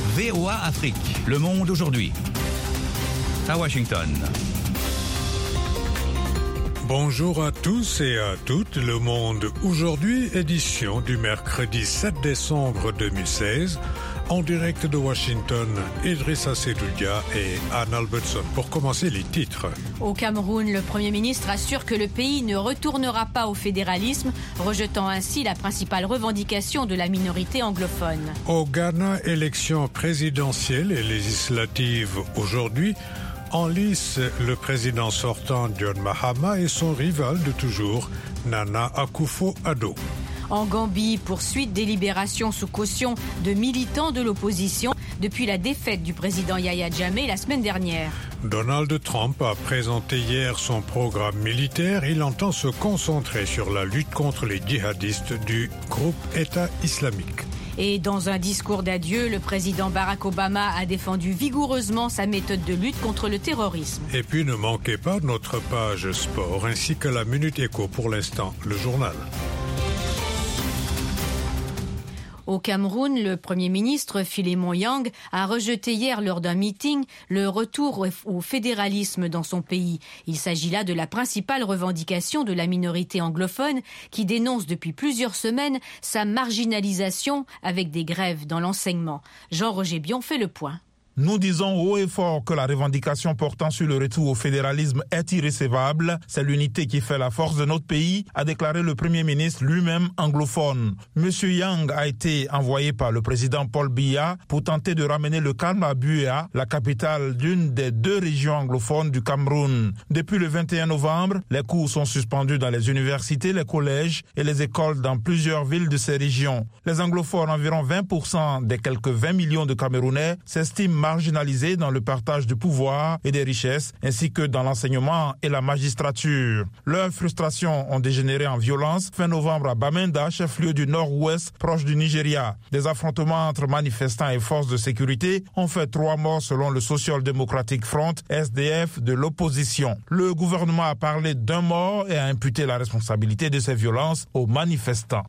VOA Afrique, le monde aujourd'hui. À Washington. Bonjour à tous et à toutes, le monde aujourd'hui, édition du mercredi 7 décembre 2016. En direct de Washington, Idrissa Sedoudia et Anne Albertson. Pour commencer, les titres. Au Cameroun, le Premier ministre assure que le pays ne retournera pas au fédéralisme, rejetant ainsi la principale revendication de la minorité anglophone. Au Ghana, élections présidentielles et législatives aujourd'hui. En lice, le président sortant John Mahama et son rival de toujours, Nana Akufo-Addo. En Gambie, poursuite des libérations sous caution de militants de l'opposition depuis la défaite du président Yahya Jammeh la semaine dernière. Donald Trump a présenté hier son programme militaire. Il entend se concentrer sur la lutte contre les djihadistes du groupe État islamique. Et dans un discours d'adieu, le président Barack Obama a défendu vigoureusement sa méthode de lutte contre le terrorisme. Et puis ne manquez pas notre page sport ainsi que la Minute Éco pour l'instant, le journal. Au Cameroun, le Premier ministre Philemon Yang a rejeté hier lors d'un meeting le retour au fédéralisme dans son pays. Il s'agit là de la principale revendication de la minorité anglophone qui dénonce depuis plusieurs semaines sa marginalisation avec des grèves dans l'enseignement. Jean-Roger Bion fait le point. Nous disons haut et fort que la revendication portant sur le retour au fédéralisme est irrécevable. C'est l'unité qui fait la force de notre pays, a déclaré le Premier ministre lui-même anglophone. Monsieur Yang a été envoyé par le président Paul Biya pour tenter de ramener le calme à Buea, la capitale d'une des deux régions anglophones du Cameroun. Depuis le 21 novembre, les cours sont suspendus dans les universités, les collèges et les écoles dans plusieurs villes de ces régions. Les anglophones, environ 20% des quelques 20 millions de Camerounais, s'estiment marginalisés dans le partage du pouvoir et des richesses, ainsi que dans l'enseignement et la magistrature. Leurs frustrations ont dégénéré en violence fin novembre à Bamenda, chef-lieu du nord-ouest, proche du Nigeria. Des affrontements entre manifestants et forces de sécurité ont fait 3 morts selon le Social Democratic Front, SDF, de l'opposition. Le gouvernement a parlé d'1 mort et a imputé la responsabilité de ces violences aux manifestants.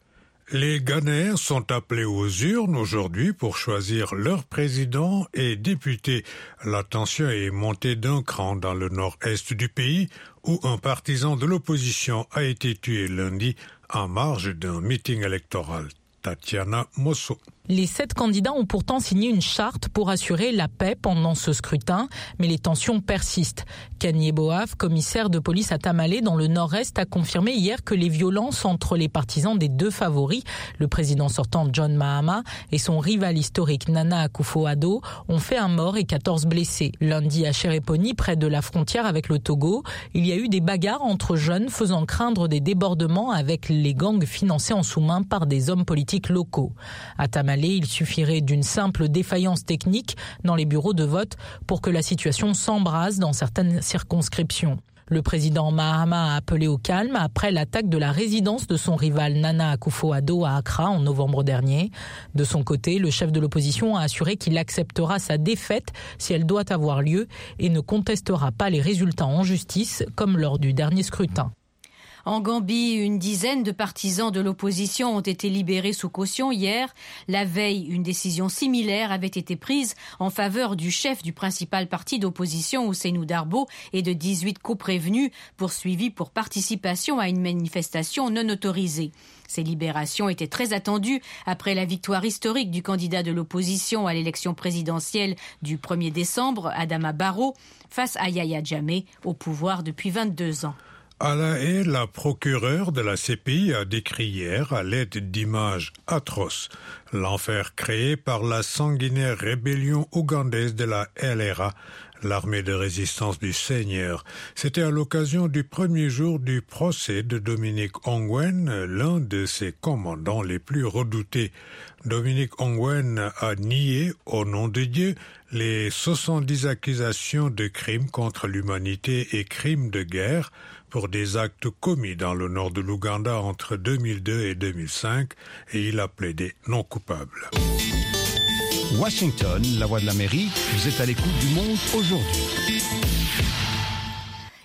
Les Ghanéens sont appelés aux urnes aujourd'hui pour choisir leur président et député. La tension est montée d'un cran dans le nord-est du pays où un partisan de l'opposition a été tué lundi en marge d'un meeting électoral. Tatiana Mosso. Les 7 candidats ont pourtant signé une charte pour assurer la paix pendant ce scrutin, mais les tensions persistent. Kanye Boaf, commissaire de police à Tamale dans le nord-est, a confirmé hier que les violences entre les partisans des 2 favoris, le président sortant John Mahama et son rival historique Nana Akufo-Addo, ont fait 1 mort et 14 blessés. Lundi à Chéréponi, près de la frontière avec le Togo, il y a eu des bagarres entre jeunes faisant craindre des débordements avec les gangs financés en sous-main par des hommes politiques locaux. À Tamale, il suffirait d'une simple défaillance technique dans les bureaux de vote pour que la situation s'embrase dans certaines circonscriptions. Le président Mahama a appelé au calme après l'attaque de la résidence de son rival Nana Akufo-Addo à Accra en novembre dernier. De son côté, le chef de l'opposition a assuré qu'il acceptera sa défaite si elle doit avoir lieu et ne contestera pas les résultats en justice comme lors du dernier scrutin. En Gambie, une dizaine de partisans de l'opposition ont été libérés sous caution hier. La veille, une décision similaire avait été prise en faveur du chef du principal parti d'opposition, Ousseynou Darbo, et de 18 coprévenus poursuivis pour participation à une manifestation non autorisée. Ces libérations étaient très attendues après la victoire historique du candidat de l'opposition à l'élection présidentielle du 1er décembre, Adama Barrow, face à Yahya Jammeh, au pouvoir depuis 22 ans. À La Haye, la procureure de la CPI a décrit hier, à l'aide d'images atroces, l'enfer créé par la sanguinaire rébellion ougandaise de la LRA, l'armée de résistance du Seigneur. C'était à l'occasion du premier jour du procès de Dominique Ongwen, l'un de ses commandants les plus redoutés. Dominique Ongwen a nié, au nom de Dieu, les 70 accusations de crimes contre l'humanité et crimes de guerre pour des actes commis dans le nord de l'Ouganda entre 2002 et 2005, et il a plaidé non coupable. Washington, la voix de l'Amérique, vous êtes à l'écoute du monde aujourd'hui.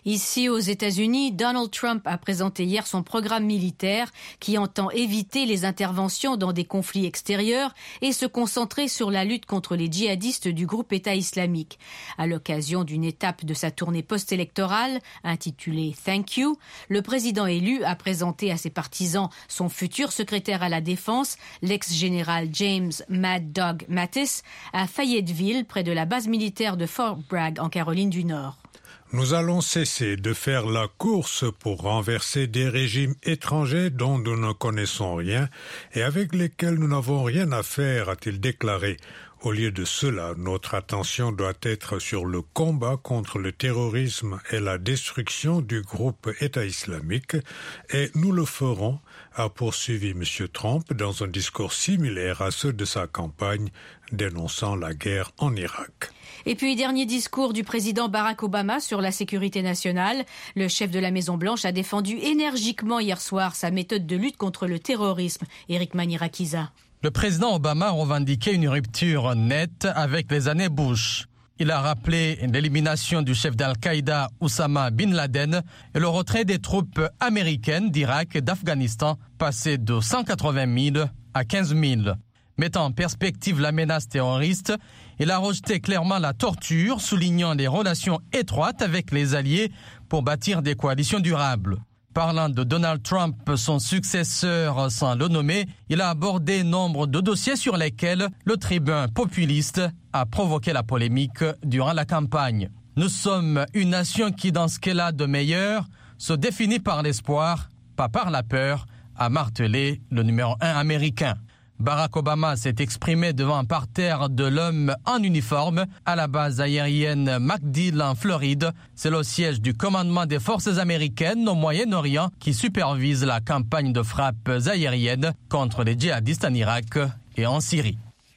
Ici, aux États-Unis, Donald Trump a présenté hier son programme militaire qui entend éviter les interventions dans des conflits extérieurs et se concentrer sur la lutte contre les djihadistes du groupe État islamique. À l'occasion d'une étape de sa tournée post-électorale, intitulée « Thank You », le président élu a présenté à ses partisans son futur secrétaire à la Défense, l'ex-général James Mad Dog Mattis, à Fayetteville, près de la base militaire de Fort Bragg, en Caroline du Nord. Nous allons cesser de faire la course pour renverser des régimes étrangers dont nous ne connaissons rien et avec lesquels nous n'avons rien à faire, a-t-il déclaré. Au lieu de cela, notre attention doit être sur le combat contre le terrorisme et la destruction du groupe État islamique, et nous le ferons, a poursuivi M. Trump dans un discours similaire à ceux de sa campagne, dénonçant la guerre en Irak. Et puis, dernier discours du président Barack Obama sur la sécurité nationale. Le chef de la Maison-Blanche a défendu énergiquement hier soir sa méthode de lutte contre le terrorisme. Éric Manirakiza. Le président Obama a revendiqué une rupture nette avec les années Bush. Il a rappelé l'élimination du chef d'Al-Qaïda Oussama Bin Laden et le retrait des troupes américaines d'Irak et d'Afghanistan, passé de 180 000 à 15 000. Mettant en perspective la menace terroriste, il a rejeté clairement la torture, soulignant les relations étroites avec les alliés pour bâtir des coalitions durables. Parlant de Donald Trump, son successeur sans le nommer, il a abordé nombre de dossiers sur lesquels le tribun populiste a provoqué la polémique durant la campagne. Nous sommes une nation qui, dans ce qu'elle a de meilleur, se définit par l'espoir, pas par la peur, a martelé le numéro 1 américain. Barack Obama s'est exprimé devant un parterre de l'homme en uniforme à la base aérienne MacDill en Floride. C'est le siège du commandement des forces américaines au Moyen-Orient qui supervise la campagne de frappes aériennes contre les djihadistes en Irak et en Syrie.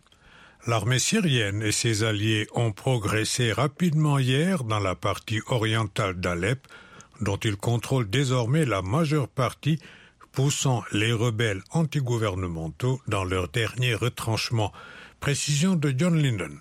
L'armée syrienne et ses alliés ont progressé rapidement hier dans la partie orientale d'Alep, dont ils contrôlent désormais la majeure partie, poussant les rebelles antigouvernementaux dans leur dernier retranchement. Précision de John Linden.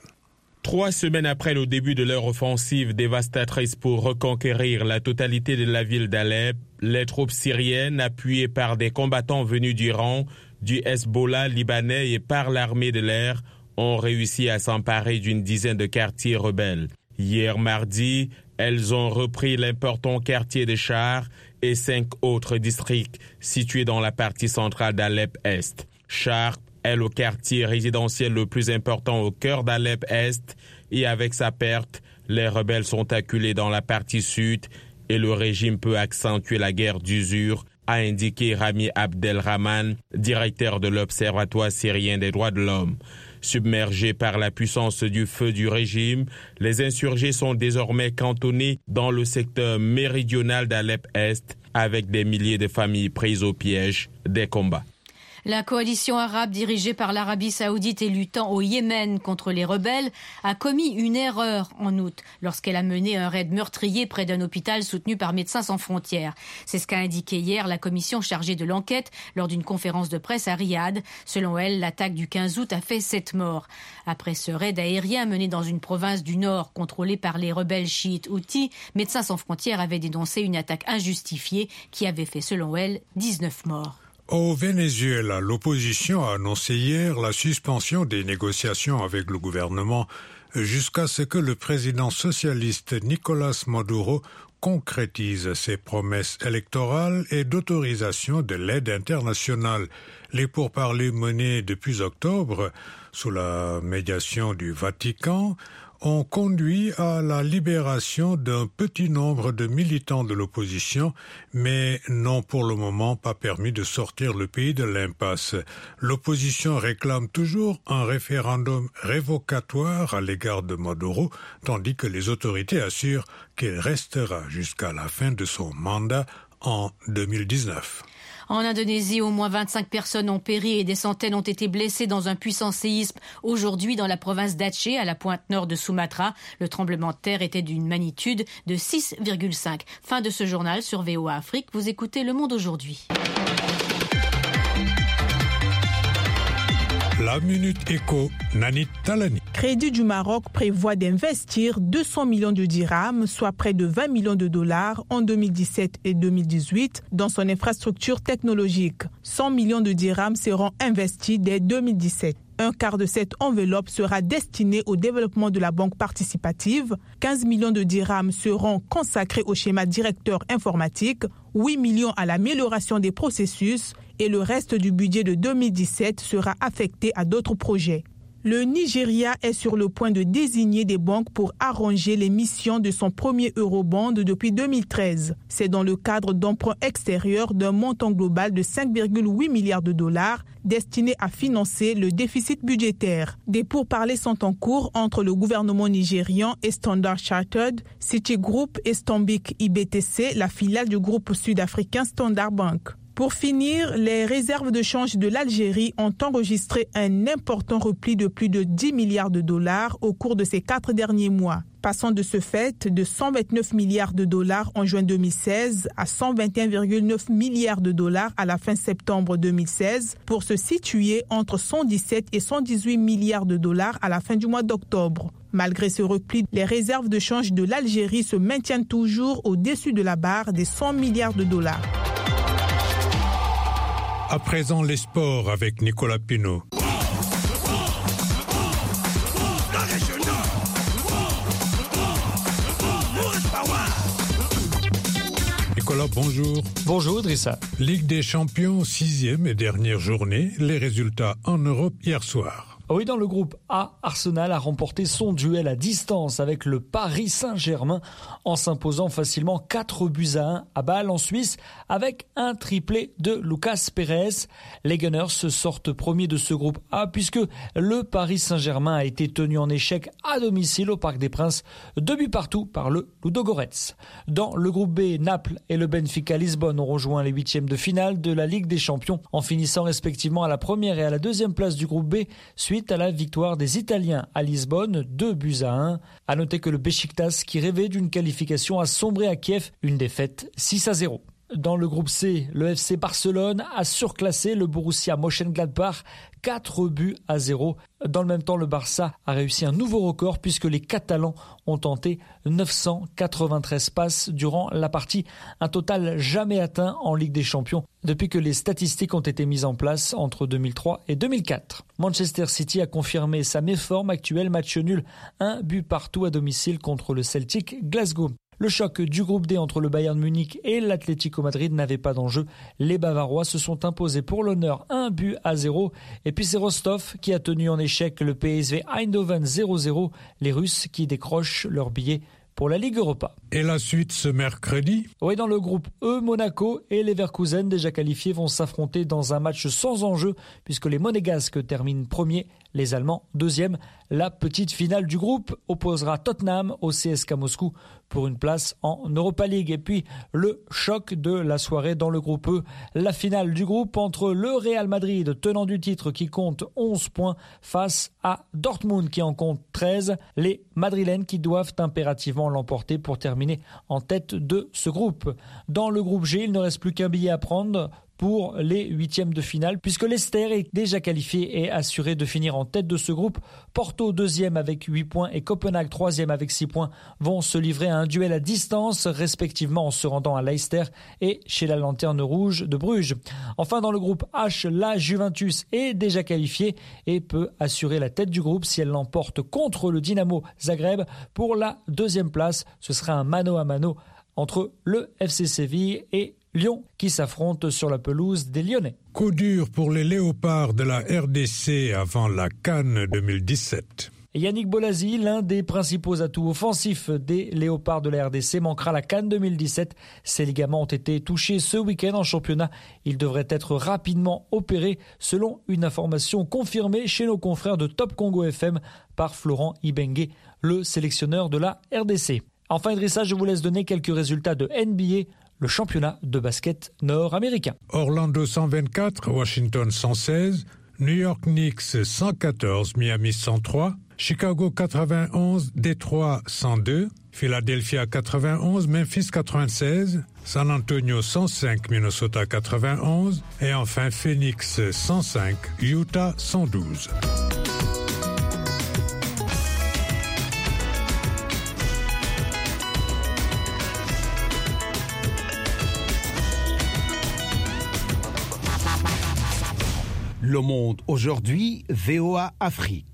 3 semaines après le début de leur offensive dévastatrice pour reconquérir la totalité de la ville d'Alep, les troupes syriennes, appuyées par des combattants venus d'Iran, du Hezbollah libanais et par l'armée de l'air, ont réussi à s'emparer d'une dizaine de quartiers rebelles. Hier mardi, elles ont repris l'important quartier de Char et 5 autres districts situés dans la partie centrale d'Alep-Est. Char est le quartier résidentiel le plus important au cœur d'Alep-Est et avec sa perte, les rebelles sont acculés dans la partie sud et le régime peut accentuer la guerre d'usure, a indiqué Rami Abdelrahman, directeur de l'Observatoire syrien des droits de l'homme. Submergés par la puissance du feu du régime, les insurgés sont désormais cantonnés dans le secteur méridional d'Alep-Est avec des milliers de familles prises au piège des combats. La coalition arabe dirigée par l'Arabie saoudite et luttant au Yémen contre les rebelles a commis une erreur en août lorsqu'elle a mené un raid meurtrier près d'un hôpital soutenu par Médecins sans frontières. C'est ce qu'a indiqué hier la commission chargée de l'enquête lors d'une conférence de presse à Riyad. Selon elle, l'attaque du 15 août a fait 7 morts. Après ce raid aérien mené dans une province du Nord contrôlée par les rebelles chiites houthis, Médecins sans frontières avait dénoncé une attaque injustifiée qui avait fait, selon elle, 19 morts. Au Venezuela, l'opposition a annoncé hier la suspension des négociations avec le gouvernement jusqu'à ce que le président socialiste Nicolás Maduro concrétise ses promesses électorales et d'autorisation de l'aide internationale. Les pourparlers menés depuis octobre, sous la médiation du Vatican, ont conduit à la libération d'un petit nombre de militants de l'opposition, mais n'ont pour le moment pas permis de sortir le pays de l'impasse. L'opposition réclame toujours un référendum révocatoire à l'égard de Maduro, tandis que les autorités assurent qu'il restera jusqu'à la fin de son mandat en 2019. En Indonésie, au moins 25 personnes ont péri et des centaines ont été blessées dans un puissant séisme aujourd'hui dans la province d'Aceh, à la pointe nord de Sumatra. Le tremblement de terre était d'une magnitude de 6,5. Fin de ce journal sur VOA Afrique. Vous écoutez Le Monde aujourd'hui. La Minute Éco, Nanit Talani. Crédit du Maroc prévoit d'investir 200 millions de dirhams, soit près de 20 millions de dollars en 2017 et 2018 dans son infrastructure technologique. 100 millions de dirhams seront investis dès 2017. Un quart de cette enveloppe sera destiné au développement de la banque participative. 15 millions de dirhams seront consacrés au schéma directeur informatique, 8 millions à l'amélioration des processus et le reste du budget de 2017 sera affecté à d'autres projets. Le Nigeria est sur le point de désigner des banques pour arranger les missions de son premier eurobond depuis 2013. C'est dans le cadre d'emprunts extérieurs d'un montant global de 5,8 milliards de dollars destinés à financer le déficit budgétaire. Des pourparlers sont en cours entre le gouvernement nigérian et Standard Chartered, Citigroup et Stanbic IBTC, la filiale du groupe sud-africain Standard Bank. Pour finir, les réserves de change de l'Algérie ont enregistré un important repli de plus de 10 milliards de dollars au cours de ces 4 derniers mois, passant de ce fait de 129 milliards de dollars en juin 2016 à 121,9 milliards de dollars à la fin septembre 2016 pour se situer entre 117 et 118 milliards de dollars à la fin du mois d'octobre. Malgré ce repli, les réserves de change de l'Algérie se maintiennent toujours au-dessus de la barre des 100 milliards de dollars. À présent, les sports avec Nicolas Pinault. Nicolas, bonjour. Bonjour, Idrissa. Ligue des champions, 6e et dernière journée. Les résultats en Europe hier soir. Oui, dans le groupe A, Arsenal a remporté son duel à distance avec le Paris Saint-Germain en s'imposant facilement 4-1 à Bâle en Suisse avec un triplé de Lucas Pérez. Les Gunners se sortent premiers de ce groupe A puisque le Paris Saint-Germain a été tenu en échec à domicile au Parc des Princes, 2-1 par le Ludogorets. Dans le groupe B, Naples et le Benfica Lisbonne ont rejoint les 8e de finale de la Ligue des Champions en finissant respectivement à la première et à la deuxième place du groupe B suite à la victoire des Italiens à Lisbonne, 2-1. À noter que le Beşiktaş, qui rêvait d'une qualification, a sombré à Kiev, une défaite 6-0. Dans le groupe C, le FC Barcelone a surclassé le Borussia Mönchengladbach 4-0. Dans le même temps, le Barça a réussi un nouveau record puisque les Catalans ont tenté 993 passes durant la partie, un total jamais atteint en Ligue des Champions depuis que les statistiques ont été mises en place entre 2003 et 2004. Manchester City a confirmé sa méforme actuelle, match nul, 1-1 à domicile contre le Celtic Glasgow. Le choc du groupe D entre le Bayern Munich et l'Atlético Madrid n'avait pas d'enjeu. Les Bavarois se sont imposés pour l'honneur 1-0. Et puis c'est Rostov qui a tenu en échec le PSV Eindhoven 0-0. Les Russes qui décrochent leur billet pour la Ligue Europa. Et la suite ce mercredi ? Oui, dans le groupe E, Monaco et Leverkusen, déjà qualifiés, vont s'affronter dans un match sans enjeu puisque les Monégasques terminent premiers, les Allemands deuxième. La petite finale du groupe opposera Tottenham au CSKA Moscou pour une place en Europa League. Et puis le choc de la soirée dans le groupe E, la finale du groupe entre le Real Madrid, tenant du titre qui compte 11 points, face à Dortmund qui en compte 13. Les Madrilènes qui doivent impérativement l'emporter pour terminer en tête de ce groupe. Dans le groupe G, il ne reste plus qu'un billet à prendre pour les 8e de finale, puisque Leicester est déjà qualifié et assuré de finir en tête de ce groupe. Porto 2e avec 8 points et Copenhague 3e avec 6 points vont se livrer à un duel à distance, respectivement en se rendant à Leicester et chez la Lanterne Rouge de Bruges. Enfin, dans le groupe H, la Juventus est déjà qualifiée et peut assurer la tête du groupe si elle l'emporte contre le Dynamo Zagreb. Pour la 2e place, ce sera un mano à mano entre le FC Séville et Lyon qui s'affrontent sur la pelouse des Lyonnais. Coup dur pour les léopards de la RDC avant la CAN 2017. Yannick Bolasie, l'un des principaux atouts offensifs des léopards de la RDC, manquera la CAN 2017. Ses ligaments ont été touchés ce week-end en championnat. Il devrait être rapidement opéré selon une information confirmée chez nos confrères de Top Congo FM par Florent Ibenge, le sélectionneur de la RDC. Enfin, Idrissa, je vous laisse donner quelques résultats de NBA, le championnat de basket nord-américain. Orlando 124, Washington 116, New York Knicks 114, Miami 103, Chicago 91, Détroit 102, Philadelphia 91, Memphis 96, San Antonio 105, Minnesota 91 et enfin Phoenix 105, Utah 112. Le Monde aujourd'hui, VOA Afrique.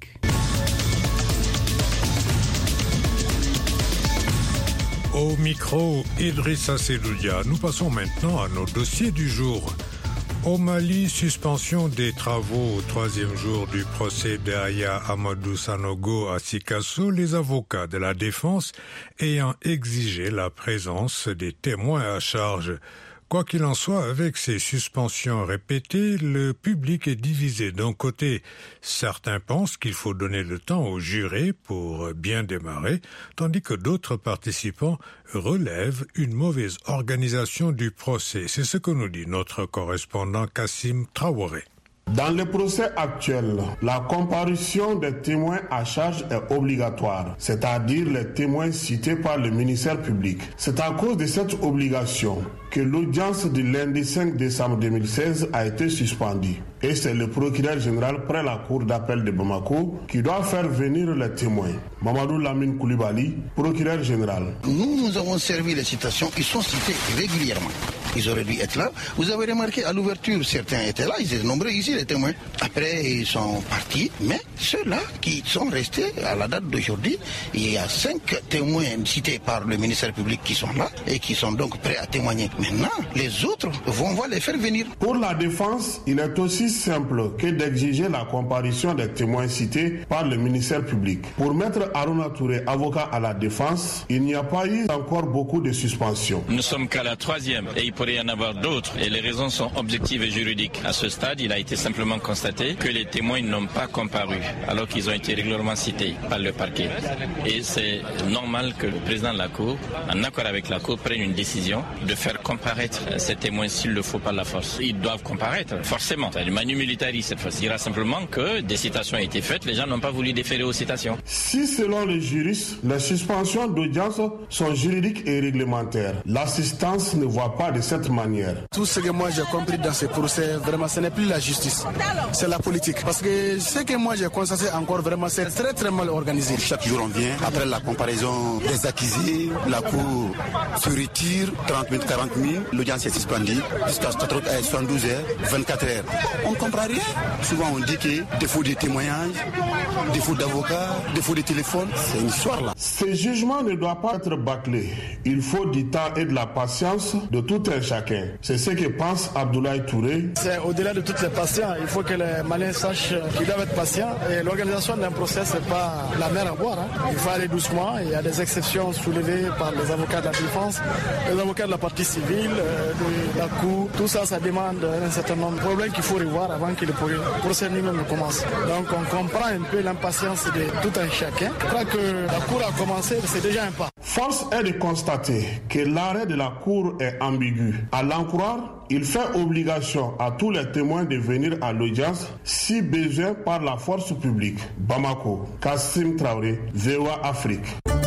Au micro, Idrissa Seloudia. Nous passons maintenant à nos dossiers du jour. Au Mali, suspension des travaux au 3e jour du procès d'Aya Amadou Sanogo à Sikasso, les avocats de la défense ayant exigé la présence des témoins à charge. Quoi qu'il en soit, avec ces suspensions répétées, le public est divisé. D'un côté, certains pensent qu'il faut donner le temps aux jurés pour bien démarrer, tandis que d'autres participants relèvent une mauvaise organisation du procès. C'est ce que nous dit notre correspondant Kassim Traoré. Dans le procès actuel, la comparution des témoins à charge est obligatoire, c'est-à-dire les témoins cités par le ministère public. C'est à cause de cette obligation que l'audience du lundi 5 décembre 2016 a été suspendue. Et c'est le procureur général près la cour d'appel de Bamako qui doit faire venir les témoins. Mamadou Lamine Koulibaly, procureur général. Nous avons servi les citations, ils sont cités régulièrement. Ils auraient dû être là. Vous avez remarqué, à l'ouverture, certains étaient là, ils étaient nombreux ici, les témoins. Après, ils sont partis, mais ceux-là qui sont restés à la date d'aujourd'hui, il y a 5 témoins cités par le ministère public qui sont là et qui sont donc prêts à témoigner. Maintenant, les autres vont les faire venir. Pour la défense, il est aussi simple que d'exiger la comparution des témoins cités par le ministère public. Pour Maître Aruna Touré, avocat à la défense, il n'y a pas eu encore beaucoup de suspensions. Nous sommes qu'à la 3e et il pourrait y en avoir d'autres et les raisons sont objectives et juridiques. À ce stade, il a été simplement constaté que les témoins n'ont pas comparu alors qu'ils ont été régulièrement cités par le parquet. Et c'est normal que le président de la Cour, en accord avec la Cour, prenne une décision de faire comparaître ces témoins s'il le faut par la force. Ils doivent comparaître, forcément. C'est du manu militari cette fois-ci. Il dira simplement que des citations ont été faites, les gens n'ont pas voulu déférer aux citations. Si selon les juristes, les suspensions d'audience sont juridiques et réglementaires, l'assistance ne voit pas de cette manière. Tout ce que moi j'ai compris dans ce procès, vraiment ce n'est plus la justice, c'est la politique. Parce que ce que moi j'ai constaté encore vraiment, c'est très très mal organisé. Chaque jour on vient, après la comparaison des accusés, la cour se retire, 30 minutes, 40 minutes, l'audience est suspendue jusqu'à 72 heures, 24 heures. On ne comprend rien. Souvent on dit que défaut de témoignages, défaut d'avocat, défaut de téléphone, c'est une histoire là. Ce jugement ne doit pas être bâclé. Il faut du temps et de la patience de tout un chacun. C'est ce que pense Abdoulaye Touré. C'est au-delà de toutes les patients. Il faut que les Maliens sachent qu'ils doivent être patients. Et l'organisation d'un procès, c'est pas la mer à boire. Il faut aller doucement. Il y a des exceptions soulevées par les avocats de la défense, les avocats de la partie civile, de la cour. Tout ça, ça demande un certain nombre de problèmes qu'il faut revoir avant que le procès lui-même commence. Donc on comprend un peu l'impatience de tout un chacun. Je crois que la cour a commencé, c'est déjà un pas. Force est de constater que l'arrêt de la cour est ambigu. À l'en croire, il fait obligation à tous les témoins de venir à l'audience si besoin par la force publique. Bamako, Kassim Traoré, VOA Afrique.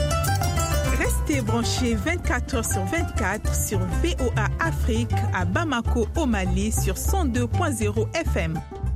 Restez branchés 24 heures sur 24 sur VOA Afrique à Bamako au Mali sur 102.0 FM.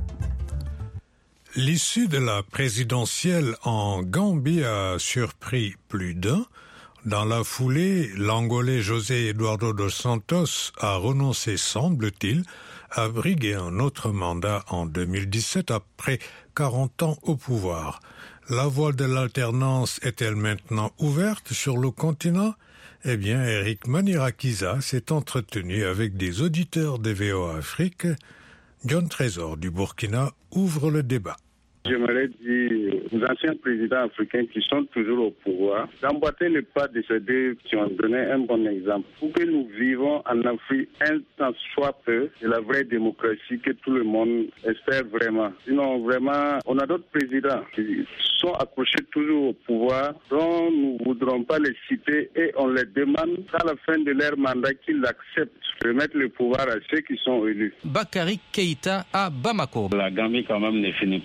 L'issue de la présidentielle en Gambie a surpris plus d'un. Dans la foulée, l'Angolais José Eduardo dos Santos a renoncé, semble-t-il, à briguer un autre mandat en 2017 après 40 ans au pouvoir. La voie de l'alternance est-elle maintenant ouverte sur le continent? Eh bien, Eric Manirakiza s'est entretenu avec des auditeurs de VOA Afrique. John Trésor du Burkina ouvre le débat. J'aimerais dire aux anciens présidents africains qui sont toujours au pouvoir d'emboîter le pas de ces deux qui ont donné un bon exemple. Pour que nous vivons en Afrique un tant soit peu de la vraie démocratie que tout le monde espère vraiment. Sinon, vraiment, on a d'autres présidents qui sont accrochés toujours au pouvoir, dont nous ne voudrons pas les citer et on les demande à la fin de leur mandat qu'ils acceptent de mettre le pouvoir à ceux qui sont élus. Bakary Keïta à Bamako. La Gambie quand même ne finit pas quand même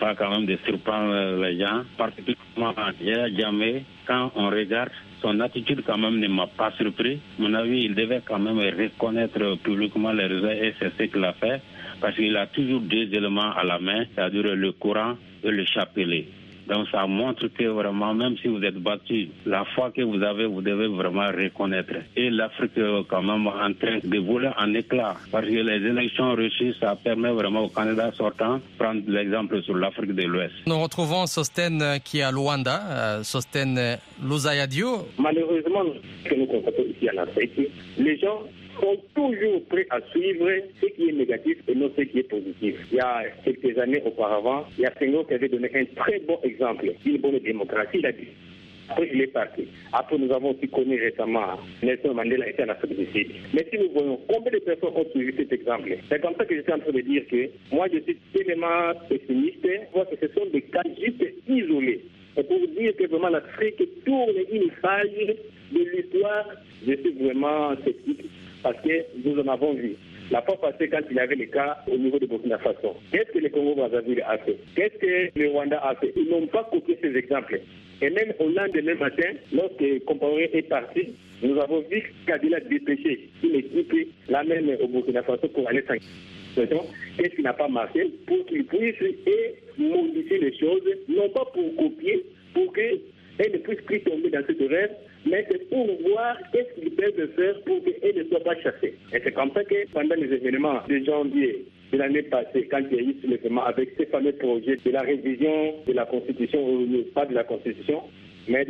de surprendre les gens, particulièrement Yaya Jammeh. Quand on regarde, son attitude quand même ne m'a pas surpris. À mon avis, il devait quand même reconnaître publiquement les raisons et c'est ce qu'il a fait parce qu'il a toujours deux éléments à la main, c'est-à-dire le Coran et le chapelet. Donc ça montre que vraiment, même si vous êtes battu, la foi que vous avez, vous devez vraiment reconnaître. Et l'Afrique est quand même en train de voler en éclats. Parce que les élections reçues, ça permet vraiment aux candidats sortants de prendre l'exemple sur l'Afrique de l'Ouest. Nous retrouvons Sostène qui est à Luanda, Sostène Luzayadio. Malheureusement, ce que nous constatons ici en Afrique, les gens sont toujours prêts à suivre ce qui est négatif et non ce qui est positif. Il y a quelques années auparavant, il y a Senghor qui avait donné un très bon exemple d'une bonne démocratie. Il a dit, après il est parti. Après nous avons aussi connu récemment Nelson Mandela était en Afrique du Sud. Mais si nous voyons combien de personnes ont suivi cet exemple, c'est comme ça que je suis en train de dire que moi je suis tellement pessimiste, parce que ce sont des cas juste isolés. Et pour vous dire que vraiment l'Afrique tourne une page de l'histoire, je suis vraiment sceptique. Parce que nous en avons vu. La fois passée, quand il y avait les cas au niveau de Burkina Faso, qu'est-ce que le Congo-Brazzaville a fait? Qu'est-ce que le Rwanda a fait? Ils n'ont pas copié ces exemples. Et même au lendemain matin, lorsque Compaoré est parti, nous avons vu Kabila dépêcher une équipe, la même au Burkina Faso, pour aller s'enquêter. Qu'est-ce qui n'a pas marché? Pour qu'ils puissent modifier les choses, non pas pour copier, pour qu'elles ne puissent plus tomber dans ce rêve, mais c'est pour voir qu'est-ce qu'ils peuvent faire pour qu'elles ne soient pas chassées. Et c'est comme ça que pendant les événements de janvier de l'année passée, quand il y a eu le événement avec ces fameux projets de la révision de la Constitution, ou pas de la Constitution, mais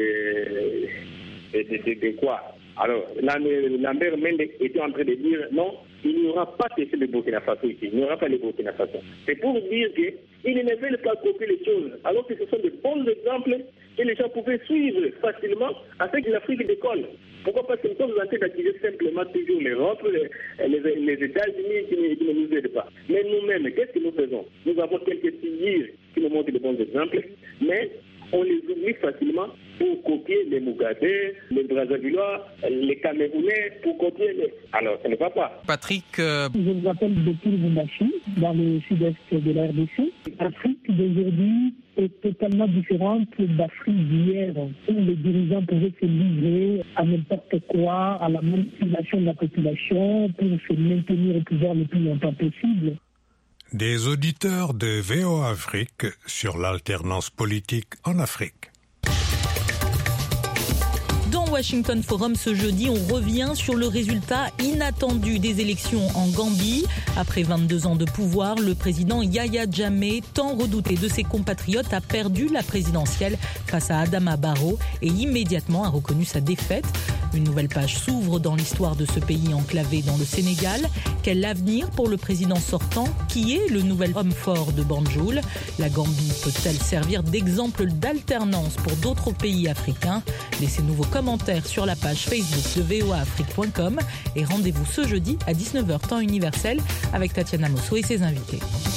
de quoi? Alors, Lambert Mende était en train de dire non, il n'y aura pas de le Burkina Faso ici, il n'y aura pas le Burkina Faso. C'est pour dire qu'ils ne veulent pas copier les choses, alors que ce sont de bons exemples que les gens pouvaient suivre facilement afin que l'Afrique décolle. Pourquoi? Parce que nous sommes en train d'activer simplement toujours l'Europe, les États-Unis qui ne nous aident pas. Mais nous-mêmes, qu'est-ce que nous faisons? Nous avons quelques figures qui nous montrent de bons exemples, mais on les oublie facilement pour copier les Mugabe, les Brazzavillois, les Camerounais, pour copier les... Alors, ça ne va pas. Patrick... Je vous appelle depuis Lubumbashi, dans le sud-est de la RDC. L'Afrique d'aujourd'hui est totalement différente d'Afrique d'hier, où les dirigeants pouvaient se livrer à n'importe quoi, à la manipulation de la population pour se maintenir au pouvoir le plus longtemps possible. Des auditeurs de VOA Afrique sur l'alternance politique en Afrique. Dans Washington Forum ce jeudi, on revient sur le résultat inattendu des élections en Gambie. Après 22 ans de pouvoir, le président Yaya Jammeh, tant redouté de ses compatriotes, a perdu la présidentielle face à Adama Barrow et immédiatement a reconnu sa défaite. Une nouvelle page s'ouvre dans l'histoire de ce pays enclavé dans le Sénégal. Quel avenir pour le président sortant, qui est le nouvel homme fort de Banjul? La Gambie peut-elle servir d'exemple d'alternance pour d'autres pays africains? Laissez-nous vos commentaires sur la page Facebook de voaafrique.com et rendez-vous ce jeudi à 19h temps universel avec Tatiana Mosso et ses invités.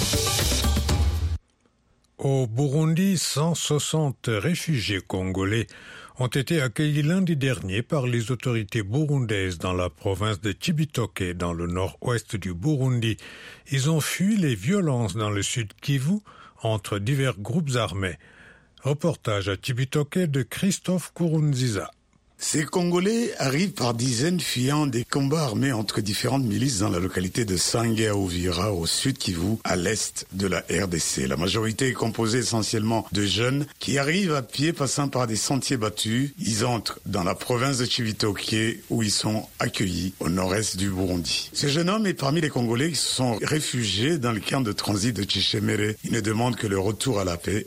Au Burundi, 160 réfugiés congolais ont été accueillis lundi dernier par les autorités burundaises dans la province de Cibitoke, dans le nord-ouest du Burundi. Ils ont fui les violences dans le sud Kivu entre divers groupes armés. Reportage à Cibitoke de Christophe Kurunziza. Ces Congolais arrivent par dizaines fuyant des combats armés entre différentes milices dans la localité de Sange-Uvira au sud Kivu, à l'est de la RDC. La majorité est composée essentiellement de jeunes qui arrivent à pied passant par des sentiers battus. Ils entrent dans la province de Cibitoke où ils sont accueillis au nord-est du Burundi. Ce jeune homme est parmi les Congolais qui se sont réfugiés dans le camp de transit de Tshishemere. Il ne demande que le retour à la paix.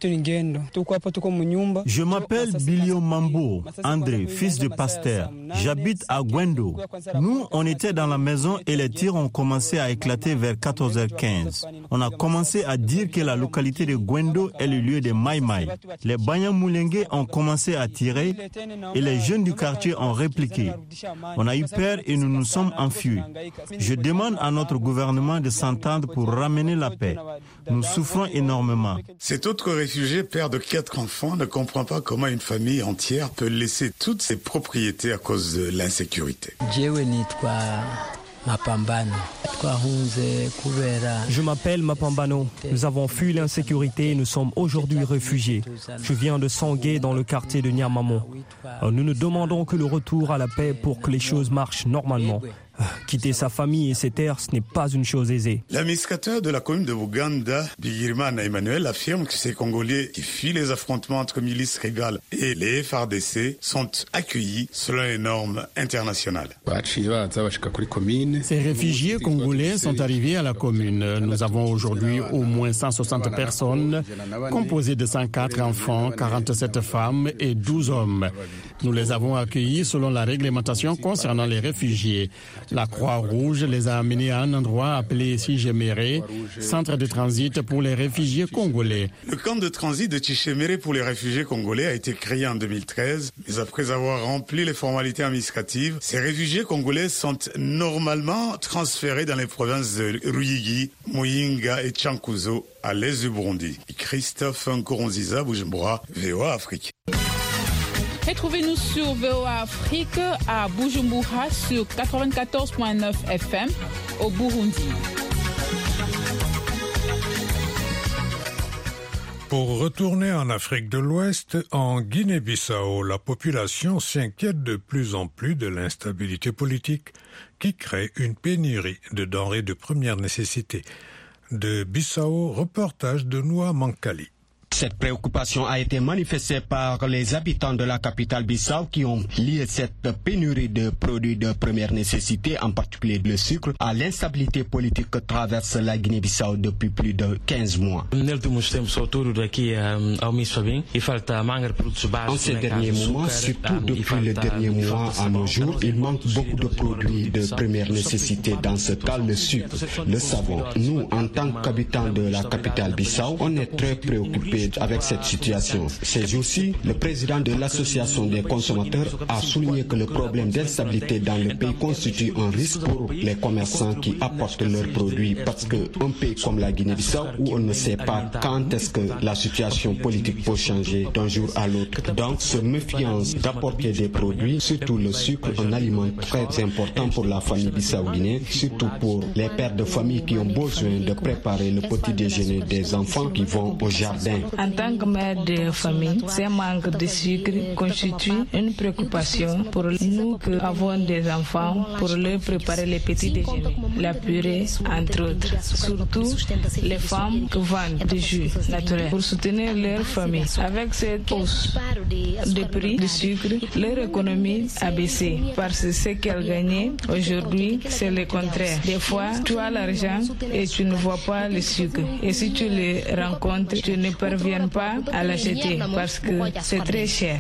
Je m'appelle Bilio Mambo, André, fils de pasteur. J'habite à Gwendo. Nous, on était dans la maison et les tirs ont commencé à éclater vers 14h15. On a commencé à dire que la localité de Gwendo est le lieu des Maïmaï. Les Banyamulenge ont commencé à tirer et les jeunes du quartier ont répliqué. On a eu peur et nous nous sommes enfuis. Je demande à notre gouvernement de s'entendre pour ramener la paix. Nous souffrons énormément. Cet autre réfugié, père de 4 enfants, ne comprend pas comment une famille entière peut laisser toutes ses propriétés à cause de l'insécurité. Je m'appelle Mapambano. Nous avons fui l'insécurité et nous sommes aujourd'hui réfugiés. Je viens de Sangué dans le quartier de Nyamamo. Nous ne demandons que le retour à la paix pour que les choses marchent normalement. Quitter sa famille et ses terres, ce n'est pas une chose aisée. L'administrateur de la commune de Buganda, Bigirimana Emmanuel, affirme que ces Congolais qui fuient les affrontements entre milices régales et les FARDC sont accueillis selon les normes internationales. Ces réfugiés congolais sont arrivés à la commune. Nous avons aujourd'hui au moins 160 personnes, composées de 104 enfants, 47 femmes et 12 hommes. Nous les avons accueillis selon la réglementation concernant les réfugiés. La Croix-Rouge les a amenés à un endroit appelé Chichemere, centre de transit pour les réfugiés congolais. Le camp de transit de Chichemere pour les réfugiés congolais a été créé en 2013, mais après avoir rempli les formalités administratives, ces réfugiés congolais sont normalement transférés dans les provinces de Ruyigi, Muyinga et Chankuzo, à l'est du Burundi. Christophe Nkurunziza, Bujumbura, VOA Afrique. Retrouvez-nous sur VOA Afrique à Bujumbura sur 94.9 FM au Burundi. Pour retourner en Afrique de l'Ouest, en Guinée-Bissau, la population s'inquiète de plus en plus de l'instabilité politique qui crée une pénurie de denrées de première nécessité. De Bissau, reportage de Noa Mankali. Cette préoccupation a été manifestée par les habitants de la capitale Bissau qui ont lié cette pénurie de produits de première nécessité, en particulier le sucre, à l'instabilité politique que traverse la Guinée-Bissau depuis plus de 15 mois. En ces derniers moments, surtout depuis le dernier mois à nos jours, il manque beaucoup de produits de première nécessité, dans ce cas le sucre, le savon. Nous, en tant qu'habitants de la capitale Bissau, on est très préoccupés avec cette situation. Ces jours-ci, le président de l'association des consommateurs a souligné que le problème d'instabilité dans le pays constitue un risque pour les commerçants qui apportent leurs produits, parce qu'un pays comme la Guinée-Bissau, où on ne sait pas quand est-ce que la situation politique peut changer d'un jour à l'autre, donc se méfiant d'apporter des produits, surtout le sucre, un aliment très important pour la famille bissau-guinéenne, surtout pour les pères de famille qui ont besoin de préparer le petit déjeuner des enfants qui vont au jardin. En tant que mère de famille, ce manque de sucre constitue une préoccupation pour nous qui avons des enfants, pour leur préparer les petits déjeuners, la purée, entre autres. Surtout les femmes qui vendent des jus naturels pour soutenir leur famille. Avec cette hausse de prix du sucre, leur économie a baissé parce que ce qu'elles gagnaient aujourd'hui, c'est le contraire. Des fois, tu as l'argent et tu ne vois pas le sucre. Et si tu le rencontres, tu ne parviens pas à l'acheter parce que c'est très cher.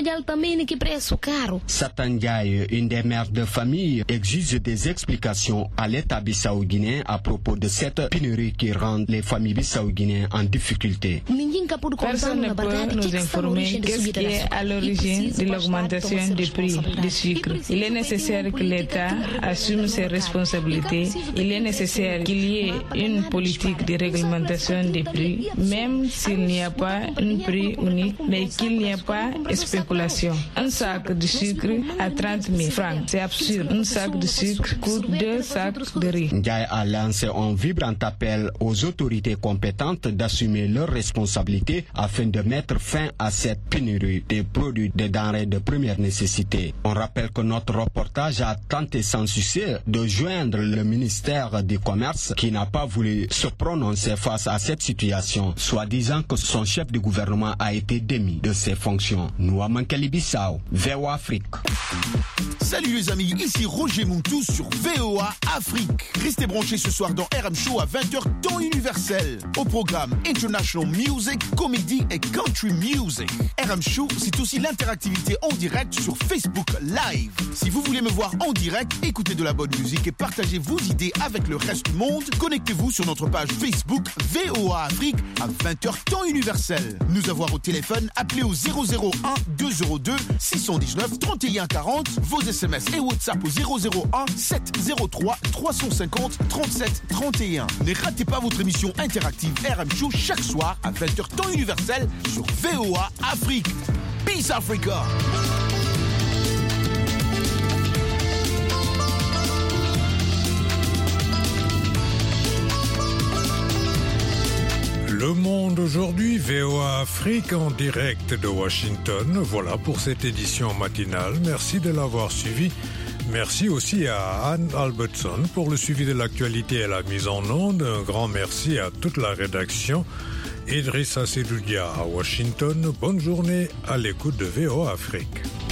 Satan Ndiaye, une des mères de famille, exige des explications à l'État bissau-guinéen à propos de cette pénurie qui rend les familles bissau-guinéennes en difficulté. Personne ne peut nous informer qu'est-ce qui est à l'origine de l'augmentation du prix du sucre. Il est nécessaire que l'État assume ses responsabilités. Il est nécessaire qu'il y ait une politique de réglementation des prix, même s'il n'y a pas un prix unique, mais qu'il n'y ait pas de spéculation. Un sac de sucre à 30 000 francs, c'est absurde. Un sac de sucre coûte 2 sacs de riz. Ndiaye a lancé un vibrant appel aux autorités compétentes d'assumer leurs responsabilités afin de mettre fin à cette pénurie des produits de denrées de première nécessité. On rappelle que notre reportage a tenté sans succès de joindre le ministère du Commerce qui n'a pas voulu se prononcer face à cette situation, soit disant que son chef de gouvernement a été démis de ses fonctions. Noa Mankali Bissau, VOA Afrique. Salut les amis, ici Roger Montou sur VOA Afrique. Restez branchés ce soir dans RM Show à 20h temps universel. Au programme International Music, Comedy et Country Music. RM Show, c'est aussi l'interactivité en direct sur Facebook Live. Si vous voulez me voir en direct, écoutez de la bonne musique et partagez vos idées avec le reste du monde, connectez-vous sur notre page Facebook VOA Afrique à 20h temps universel. Nous avoir au téléphone, appelez au 001 202 619 31 40, vos SMS et WhatsApp au 001 703 350 37 31. Ne ratez pas votre émission interactive RM Show chaque soir à 20h temps universel sur VOA Afrique. Peace Africa! Le Monde aujourd'hui, VOA Afrique en direct de Washington. Voilà pour cette édition matinale. Merci de l'avoir suivi. Merci aussi à Anne Albertson pour le suivi de l'actualité et la mise en onde. Un grand merci à toute la rédaction. Idrissa Sedoudia à Washington. Bonne journée à l'écoute de VOA Afrique.